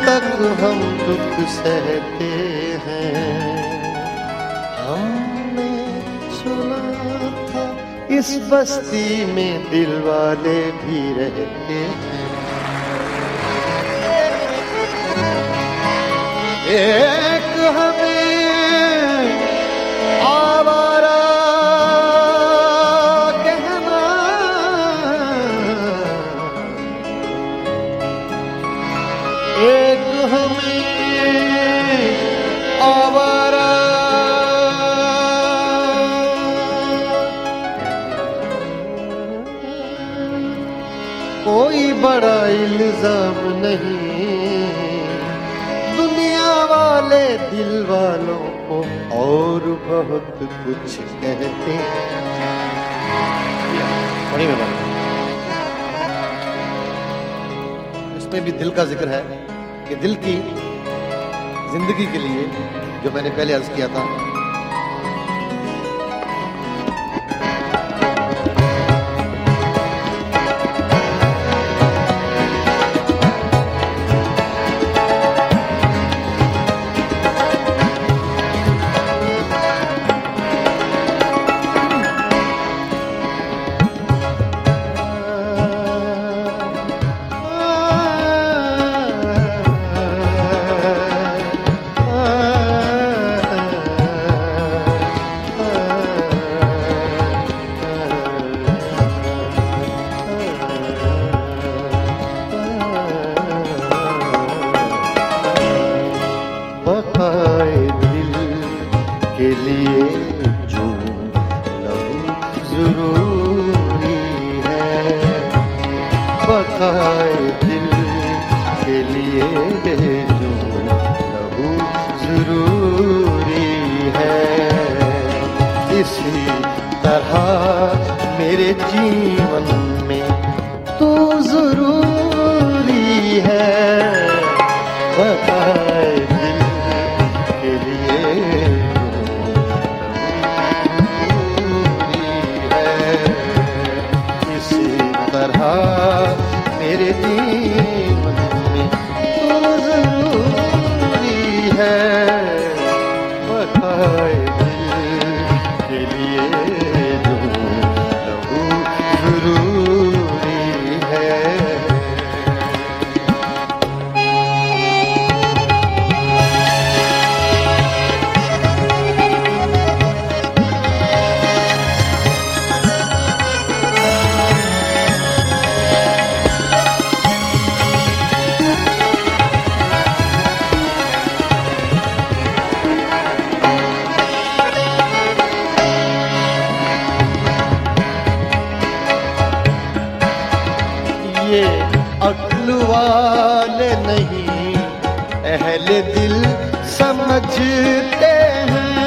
तक हम दुख सहते हैं। हमने सुना था इस बस्ती में दिल वाले भी रहते हैं। एक हमें आवारा कहना, एक हमें आवारा, कोई बड़ा इल्जाम नहीं, दुनिया वाले दिल वालों को और बहुत कुछ कहते हैं। इसमें भी दिल का जिक्र है कि दिल की जिंदगी के लिए, जो मैंने पहले अर्ज किया था, बकाए दिल के लिए जो लहू जरूरी है, बकाए दिल के लिए जो लहू जरूरी है। इसी तरह मेरे जीवन में तू जरूरी है, बकाए मेरे जीवन में तो जरूरी है, बकाए दिल के लिए जो लहू जरूरी है। ये अक्ल वाले नहीं अहले दिल समझते हैं,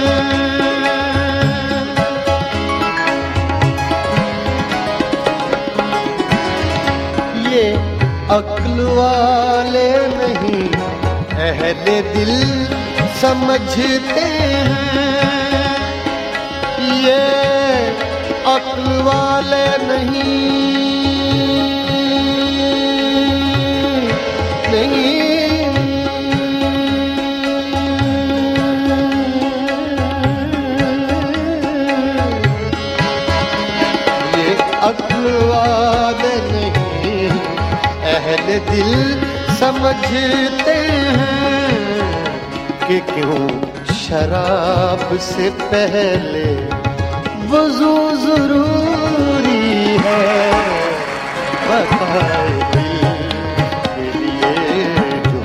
ये अक्ल वाले नहीं अहले दिल समझते हैं, ये अक्ल वाले नहीं अक्ल वाले नहीं अहले दिल समझते हैं कि क्यों शराब से पहले वज़ू जरूरी है, बकाए दिल के लिए जो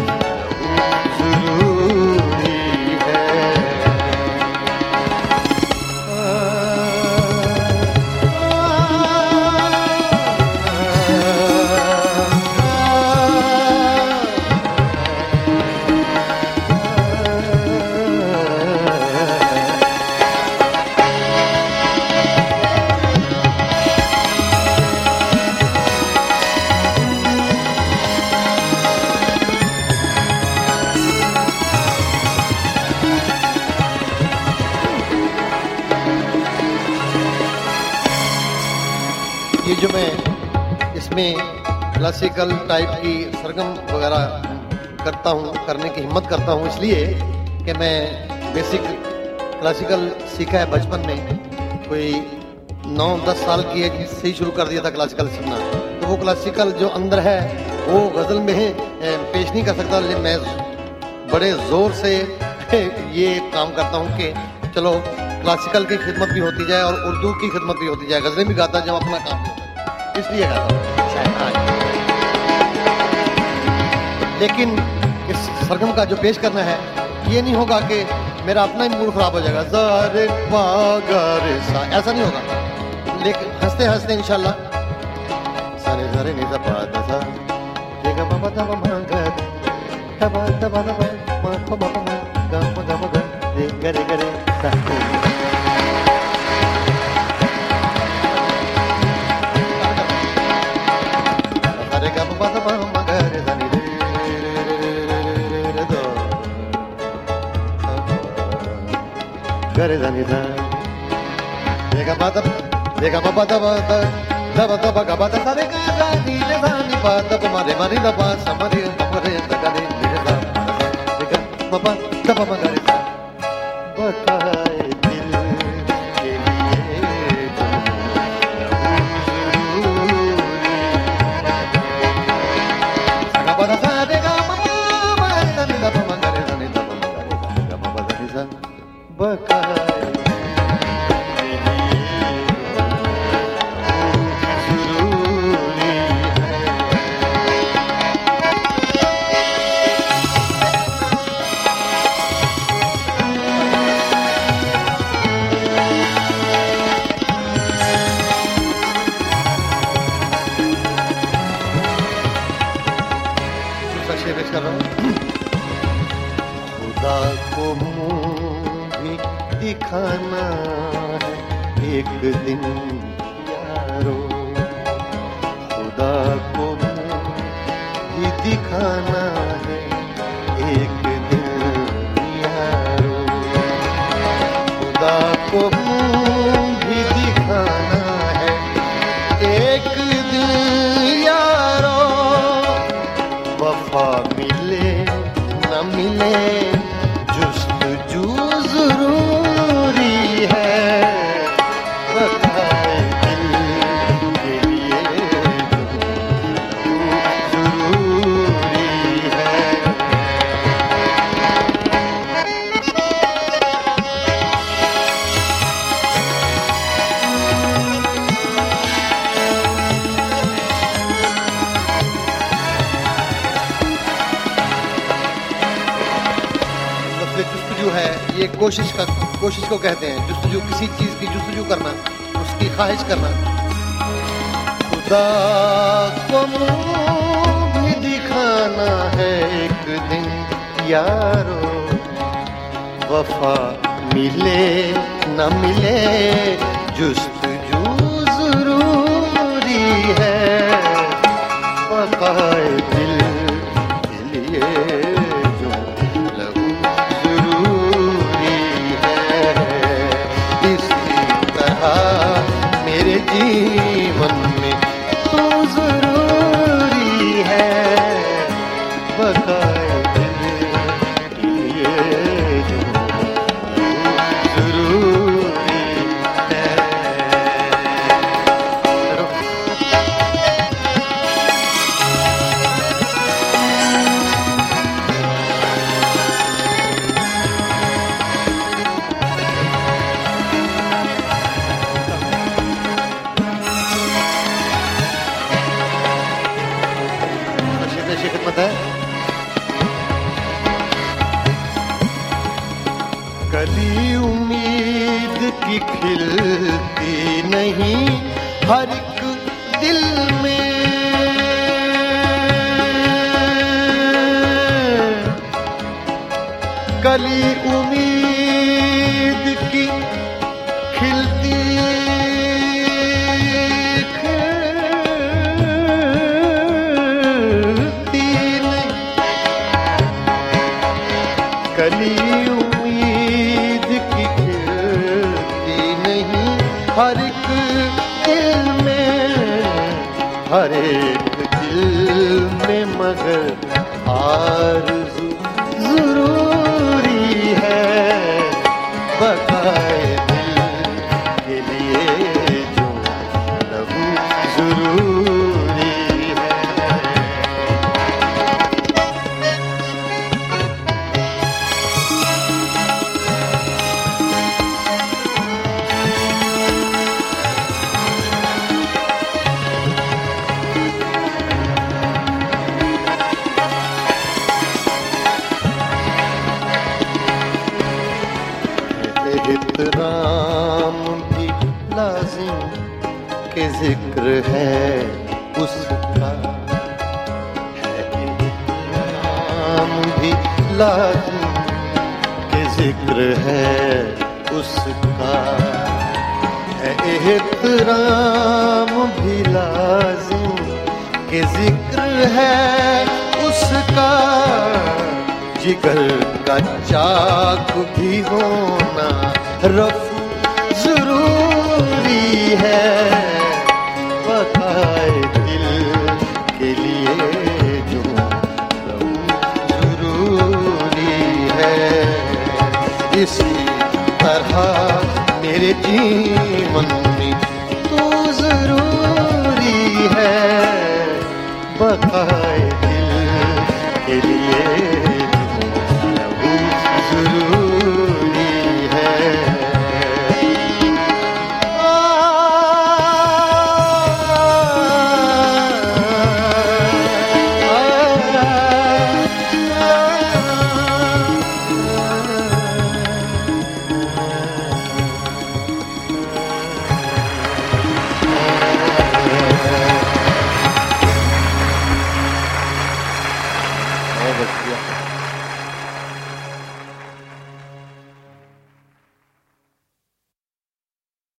जरूरी है। ये जो मैं इसमें क्लासिकल टाइप की सरगम वगैरह करता हूँ, करने की हिम्मत करता हूँ, इसलिए कि मैं बेसिक क्लासिकल सीखा है बचपन में। कोई 9-10 साल की एज से ही शुरू कर दिया था क्लासिकल सीखना। तो वो क्लासिकल जो अंदर है वो गज़ल में पेश नहीं कर सकता, लेकिन मैं बड़े ज़ोर से ये काम करता हूँ कि चलो क्लासिकल की खिदमत भी होती जाए और उर्दू की खिदमत भी होती जाए। गज़लें भी गाता जब अपना काम होता है, इसलिए गाता हूँ। लेकिन इस सरगम का जो पेश करना है ये नहीं होगा कि मेरा अपना ही मूड खराब हो जाएगा, ज़ारे पा गा रे सा, ऐसा नहीं होगा। लेकिन हंसते हंसते इंशाल्लाह सारे सारे नहीं सा पा दा सा देगा बाबा दा मा गा तबा तबा तबा मा मा मा गा मा गा दे गरे गरे सा। सारे गा बाबा दा मा गा रे सा नी गरे जानी दा देगा बाता देगा बाबा दबा दबा दबा गा बाता सारे गा गा नी ले जानी बाता मारे मारी दबा समरे समरे दगा रे नीले दा देगा बाबा दबा मगरे सा बताए दिल के लिए गा बाता सा देगा बाबा मारे जानी दबा मगरे जानी दबा मगरे गा बाबा जानी सा बताए खुदा को मुँह भी दिखाना है एक दिन यारो, खुदा को मुँह भी दिखाना है एक दिन यारो, खुदा को मुँह भी दिखाना है एक दिन यारो, वफा मिले न मिले जुस्तजू जरूरी है, बताए दिल के लिए जरूरी है। जुस्तजू है ये कोशिश को कहते हैं। जुस्तजू किसी चीज की जुस्तजू करना, उसकी ख्वाहिश करना। खुदा को मुँह भी दिखाना है एक दिन यारो, वफा मिले न मिले जुस्तजू जरूरी है, वफाए दिल के लिए मेरे जीवन में तू जरूरी है, बताए दिल के लिए जो जरूरी है। खिदमत है। कली उम्मीद की खिलती नहीं हर एक दिल में, कली उम्मीद की खिलती कली उम्मीद की खिलती नहीं हर एक दिल में, हर एक दिल में मगर आरज़ू ज़रूरी है, बकाए दिल के लिए जो लहू ज़रूरी है। एहतराम भी लाजिम के जिक्र है उसका, है एहतराम भी लाजिम के जिक्र है उसका, है एहतराम भी लाजिम के जिक्र है उसका। जिगर का चाक भी होना रफ़ू ज़रूरी है, बकाए दिल के लिए जो ज़रूरी है। इसी तरह मेरे जीवन में तो ज़रूरी है, बकाए